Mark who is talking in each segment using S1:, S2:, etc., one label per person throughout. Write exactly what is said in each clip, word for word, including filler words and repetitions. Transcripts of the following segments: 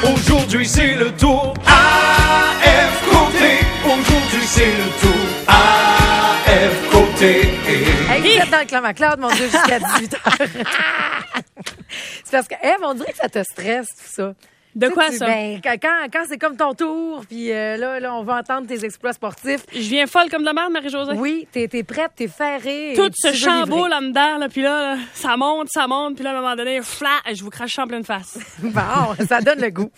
S1: Aujourd'hui, c'est le tour A F Côté. Aujourd'hui, c'est le tour A F Côté.
S2: Hey, vous êtes dans le Clamacloud, mon Dieu, jusqu'à dix-huit heures. C'est parce que, Eve, on dirait que ça te stresse, tout ça.
S3: De
S2: Tu
S3: quoi,
S2: sais,
S3: ça?
S2: Ben, quand, quand c'est comme ton tour, puis euh, là, là, on va entendre tes exploits sportifs.
S3: Je viens folle comme de la merde, Marie-Josée.
S2: Oui, t'es, t'es prête, t'es ferrée.
S3: Tout
S2: et
S3: ce
S2: tu veux
S3: chamboule
S2: livrer.
S3: là dedans, là, puis là, là, ça monte, ça monte, puis là, à un moment donné, flat, je vous crache en pleine face.
S2: Bon, ça donne le goût.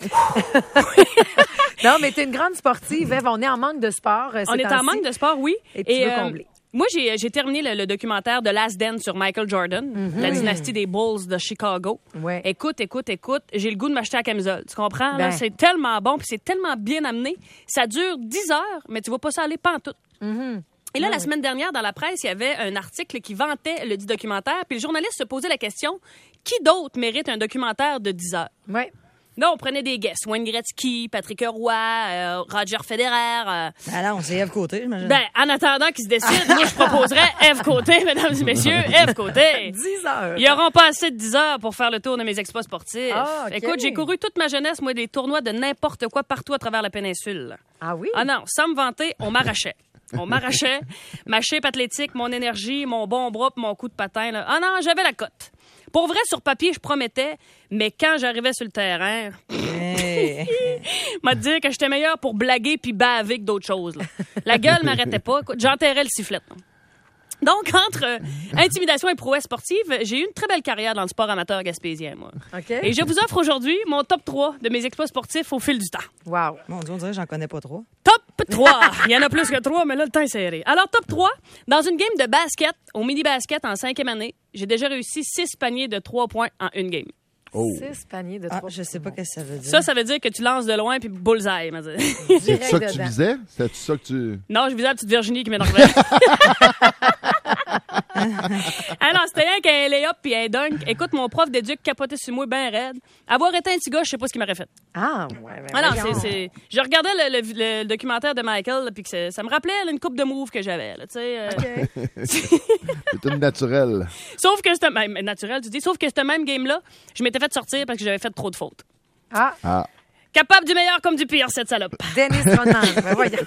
S2: Non, mais t'es une grande sportive, Eve. On est en manque de sport. euh,
S3: On
S2: ces
S3: est en
S2: temps-ci.
S3: manque de sport, oui.
S2: Et tu veux
S3: euh,
S2: combler.
S3: Moi, j'ai, j'ai terminé le, le documentaire de Last Dance sur Michael Jordan,
S2: Mm-hmm.
S3: la dynastie des Bulls de Chicago.
S2: Ouais.
S3: Écoute, écoute, écoute, j'ai le goût de m'acheter la camisole. Tu comprends?
S2: Ben.
S3: Là, c'est tellement bon, puis c'est tellement bien amené. Ça dure dix heures, mais tu vas pas ça aller pantoute.
S2: Mm-hmm.
S3: Et là, la semaine dernière, dans la presse, il y avait un article qui vantait le dit documentaire, puis le journaliste se posait la question, qui d'autre mérite un documentaire de dix heures?
S2: Ouais.
S3: Là, on prenait des guests. Wayne Gretzky, Patrick Roy, euh, Roger Federer. Euh,
S4: Alors, c'est Ève Côté, j'imagine.
S3: ben, en attendant qu'ils se décident, moi, je proposerais Ève Côté, mesdames et messieurs, Ève Côté.
S2: dix heures.
S3: Ils n'auront pas assez de dix heures pour faire le tour de mes exploits sportifs.
S2: Ah, OK.
S3: Écoute, j'ai couru toute ma jeunesse, moi, des tournois de n'importe quoi partout à travers la péninsule.
S2: Ah oui?
S3: Ah non, sans me vanter, on m'arrachait. On m'arrachait. Ma shape athlétique, mon énergie, mon bon bras, puis mon coup de patin. Là. Ah non, j'avais la cote. Pour vrai, sur papier, je promettais, mais quand j'arrivais sur le terrain,
S4: Hey.
S3: m'a dit que j'étais meilleur pour blaguer puis baver que d'autres choses. Là. La gueule m'arrêtait pas. Écoute, j'enterrais le sifflet. là. Donc, entre euh, intimidation et prouesse sportive, j'ai eu une très belle carrière dans le sport amateur gaspésien, moi.
S2: OK.
S3: Et je vous offre aujourd'hui mon top trois de mes exploits sportifs au fil du temps.
S2: Wow.
S4: Mon Dieu, on dirait que j'en connais pas trop.
S3: Top trois. Il y en a plus que trois, mais là, le temps est serré. Alors, top trois. Dans une game de basket, au mini-basket en cinquième année, j'ai déjà réussi six paniers de trois points en une game.
S5: Oh.
S2: Six paniers de
S4: Ah,
S2: trois.
S4: je sais pas qu'est-ce que ça veut dire.
S3: Ça, ça veut dire que tu lances de loin puis bullseye. m'a dit.
S5: C'est ça que tu
S2: dedans.
S5: visais? C'est ça que tu...
S3: Non, je visais la petite Virginie qui m'énervait. Alors, c'était rien qu'un lay-up puis un dunk. Écoute, mon prof d'éduc capotait sur moi bien raide. Avoir été un petit gars, je sais pas ce qu'il m'aurait fait.
S2: Ah, ouais. Ben
S3: Ah non,
S2: voyons.
S3: c'est, c'est... Je regardais le, le- le documentaire de Michael, là, puis que c'est- ça me rappelait là, une coupe de moves que j'avais. Là, tu sais, euh.
S2: OK.
S5: C'est une naturelle.
S3: Sauf que c'était même naturel, tu dis. Sauf que ce même game-là, je m'étais fait sortir parce que j'avais fait trop de fautes.
S2: Ah,
S5: Ah.
S3: Capable du meilleur comme du pire, cette salope.
S2: Dennis Rodman. Ben voyons.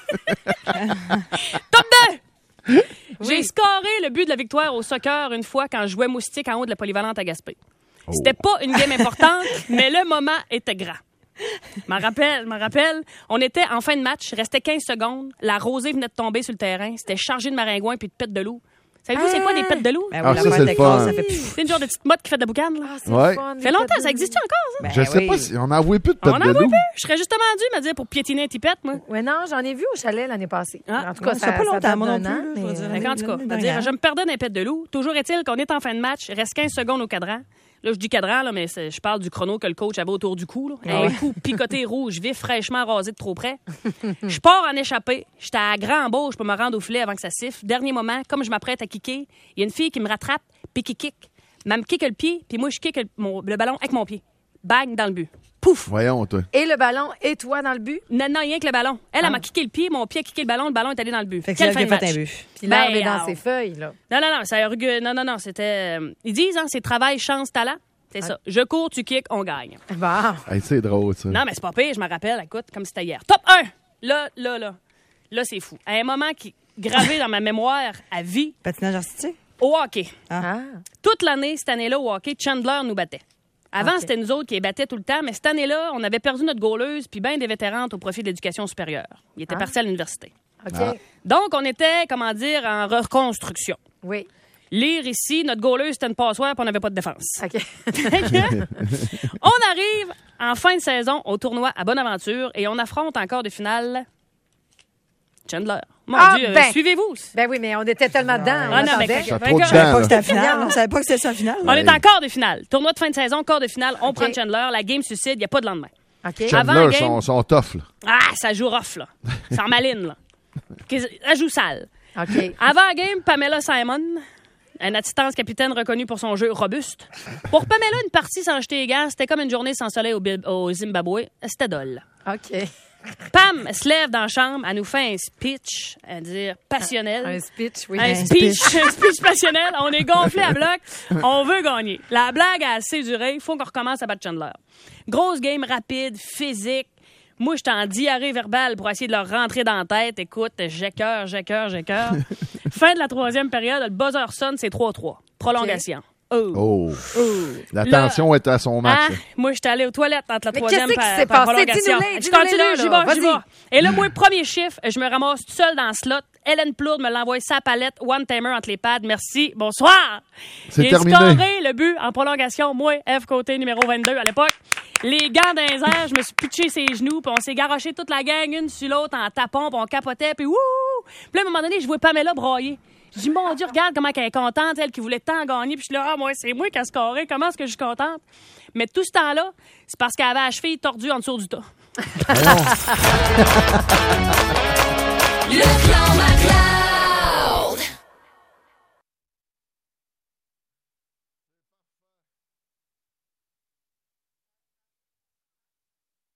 S3: Top deux! J'ai scoré le but de la victoire au soccer une fois quand je jouais moustique en haut de la polyvalente à Gaspé.
S5: Oh.
S3: C'était pas une game importante, mais le moment était grand. M'en rappelle, m'en rappelle. On était en fin de match, restait quinze secondes. La rosée venait de tomber sur le terrain. C'était chargé de maringouins puis de pètes de loup. Savez-vous c'est quoi des pètes de loup?
S4: Ben oui,
S5: Ah,
S4: la
S5: ça,
S4: fête
S5: c'est le
S4: d'écrase,
S5: fun.
S4: ça fait plus.
S3: C'est une genre de petite motte qui fait de la boucane, là.
S2: Ah, c'est
S5: Ouais.
S2: le fun.
S3: Ça fait longtemps, ça existe encore, ça?
S4: Ben
S5: Je sais
S4: oui.
S5: pas si on a avoué plus de
S3: On
S5: tête
S3: en
S5: de
S3: voit
S5: loup.
S3: plus. Je serais justement dû, me dire, pour piétiner un tipette, moi.
S2: Ouais, non, j'en ai vu au chalet l'année passée.
S3: Ah,
S2: en tout cas,
S4: ouais, ça
S2: ça
S4: fait pas longtemps,
S2: date
S4: moi non
S2: d'un
S4: plus,
S2: an,
S4: là, je
S2: mais,
S4: veux dire.
S2: euh,
S3: Fait qu'en tout cas,
S4: l'année
S3: je veux dire,
S4: dernière.
S3: je me perdais d'un pète de loup. Toujours est-il qu'on est en fin de match, il reste quinze secondes au cadran. Là, je dis cadran, là, mais c'est- je parle du chrono que le coach avait autour du cou. Là. Un coup picoté rouge, vif, fraîchement rasé de trop près. Je pars en échappée. J'étais à grand embauche pour me rendre au filet avant que ça siffle. Dernier moment, comme je m'apprête à kicker, il y a une fille qui me rattrape, puis qui kick. Elle me kick le pied, puis moi, je kick le, mon- le ballon avec mon pied. Bang, dans le but. Pouf!
S5: Voyons, toi.
S2: Et le ballon et toi dans le but.
S3: Non, non, rien que le ballon. Elle, elle m'a kické le pied, mon pied a kické le ballon, le ballon est allé dans le but.
S4: Fait que
S3: Quelle
S4: c'est
S3: fin
S4: là
S3: de
S4: qu'il a
S3: match.
S4: fait un but.
S2: Puis l'herbe
S3: Ben,
S2: est dans
S3: alors.
S2: ses feuilles, là.
S3: Non, non, non, ça a rugu- Non, non, non, c'était... euh, ils disent, hein, c'est travail, chance, talent. C'est ça. Je cours, tu kicks, on gagne.
S2: Bon.
S5: Hey, c'est drôle, ça.
S3: Non, mais c'est pas pire, je me rappelle, écoute, comme c'était hier. Top un! Là, là, là. Là, c'est fou. À un moment qui gravé dans ma mémoire à vie,
S4: Patinage artistique?
S3: au hockey.
S2: Ah.
S3: Toute l'année, cette année-là, au hockey, Chandler nous battait. Avant,
S2: OK.
S3: c'était nous autres qui les battaient tout le temps, mais cette année-là, on avait perdu notre goaleuse puis bien des vétérantes au profit de l'éducation supérieure. Ils étaient
S2: Ah.
S3: partis à l'université.
S2: OK.
S5: Ah.
S3: Donc, on était, comment dire, en reconstruction.
S2: Oui.
S3: Lire ici, notre goaleuse, c'était une passoire puis on n'avait pas de défense.
S2: OK.
S3: On arrive en fin de saison au tournoi à Bonaventure et on affronte encore de finale Chandler. Mon
S2: Ah,
S3: Dieu, euh,
S2: ben.
S3: suivez-vous.
S2: Ben oui, mais on était tellement dedans. on
S3: Ah non, mais
S2: attendait.
S5: Ça a
S3: Fait
S5: trop de
S3: que-
S5: temps,
S4: Je savais pas
S5: là.
S4: que c'était la finale. On savait pas que c'était ça la finale.
S3: On est en quart de finale. Tournoi de fin de saison, quart de finale. On
S2: OK.
S3: prend Chandler. La game suicide, il n'y a pas de lendemain.
S2: OK.
S3: Avant
S5: Chandler,
S3: la game-
S5: sont, sont tough, là.
S3: Ah, ça joue rough, là. Ça en maline, là. Qu'est-ce- Elle joue sale.
S2: OK.
S3: Avant la game, Pamela Simon, une assistance capitaine reconnue pour son jeu robuste. Pour Pamela, une partie sans jeter les gants, c'était comme une journée sans soleil au, Bi- au Zimbabwe. C'était dole.
S2: OK.
S3: Pam se lève dans la chambre, elle nous fait un speech, à dire passionnel.
S2: Un speech, oui.
S3: Un speech, un speech passionnel. On est gonflé à bloc. On veut gagner. La blague a assez duré. Il faut qu'on recommence à battre Chandler. Grosse game rapide, physique. Moi, j'étais en diarrhée verbale pour essayer de leur rentrer dans la tête. Écoute, j'écœure, j'écœure, j'écœure. Fin de la troisième période, le buzzer sonne, c'est trois trois. Prolongation. Okay. Oh.
S5: Oh.
S3: oh.
S5: La tension est à son max.
S3: Hein? Moi, j'étais allée aux toilettes entre la
S2: Mais
S3: troisième
S2: qu'est-ce qui
S3: pa-
S2: s'est
S3: pa-
S2: passé?
S3: prolongation.
S2: Dis-nous-les,
S3: Je
S2: dis-nous-les,
S3: continue, j'y
S2: là.
S3: vais, j'y
S2: Vas-y.
S3: vais. Et là, moi, premier chiffre, je me ramasse toute seule dans le slot. Hélène Plourde me l'envoie sa palette, one-timer entre les pads. Merci, bonsoir.
S5: C'est
S3: J'ai
S5: terminé.
S3: scoré le but en prolongation. Moi, F côté numéro vingt-deux à l'époque. Les gants dans les airs, je me suis pitché ses genoux, puis on s'est garoché toute la gang, une sur l'autre, en tapant, puis on capotait, puis wouh! Puis là, à un moment donné, je vois Pamela brailler. Je dis, mon Dieu, regarde comment elle est contente, elle qui voulait tant gagner. Puis je suis là, ah, moi, c'est moi qui a scoré. Comment est-ce que je suis contente? Mais tout ce temps-là, c'est parce qu'elle avait la cheville tordue en dessous du tas.
S6: Le clan Maclin.